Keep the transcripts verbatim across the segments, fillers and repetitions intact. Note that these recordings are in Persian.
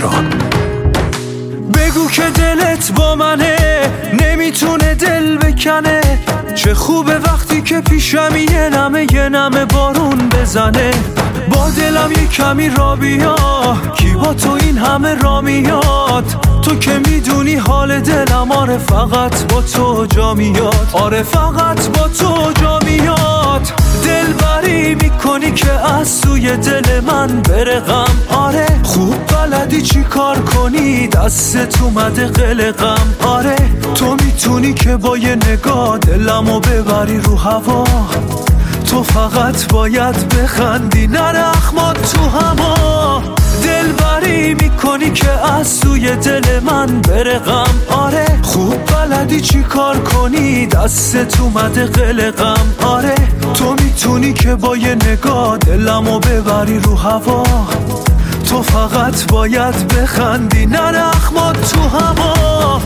تهران. بگو که دلت با منه، نمیتونه دل بکنه. چه خوبه وقتی که پیشم یه نمه یه نمه بارون بزنه. با دلم یه کمی را بیا، کی با تو این همه را میاد. تو که میدونی حال دلم، آره فقط با تو جا میاد. آره فقط با تو جا میاد. دل بری میکنی که از سوی دل من بره غم. آره خوب بلدی چی کار کنی، دستت اومده قلقم. آره تو میتونی که با یه نگاه دلمو ببری رو هوا. تو فقط باید بخندی نره اخمات تو هوا. دل بری میکنی که از سوی دل من بره غم. آره خوب بلدی چی کار کنی، دستت اومده قلقم. آره تو میتونی که با یه نگاه دلمو ببری رو هوا. تو فقط باید بخندی نره اخمات تو هوا.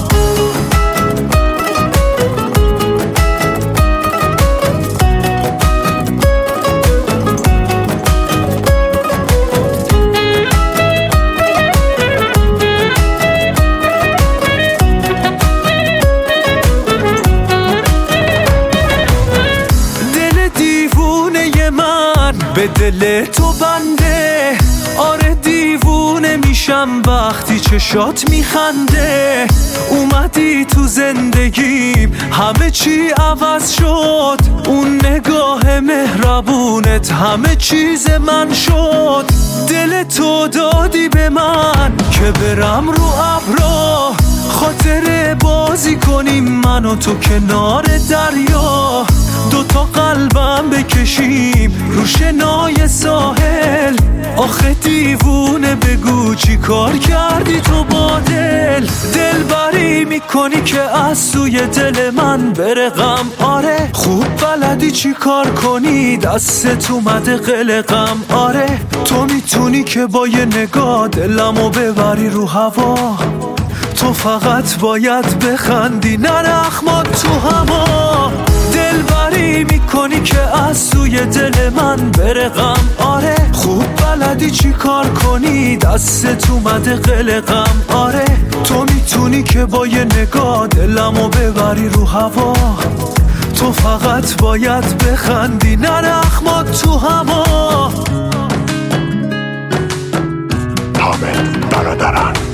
به دل تو بنده، آره دیوونه میشم وقتی چشات میخنده. اومدی تو زندگیم همه چی عوض شد، اون نگاه مهربونت همه چیز من شد. دل تو دادی به من که برم رو ابرا، خاطر بازی کنیم من و تو کنار دریا. دوتا قلبم بکشیم رو شنای ساحل. آخه دیوونه بگو چی کار کردی تو با دل. دل بری میکنی که از سوی دل من بره غم. آره خوب بلدی چی کار کنی، دستت اومده قلقم. آره تو میتونی که با یه نگاه دلمو ببری رو هوا. تو فقط باید بخندی نره اخمات تو هوا. دل بری میکنی که از سوی دل من بره غم. آره خوب بلدی چی کار کنی، دستت اومده قلقم. آره تو میتونی که با یه نگاه دلمو ببری رو هوا. تو فقط باید بخندی نره اخمات تو هوا. حامد برادران.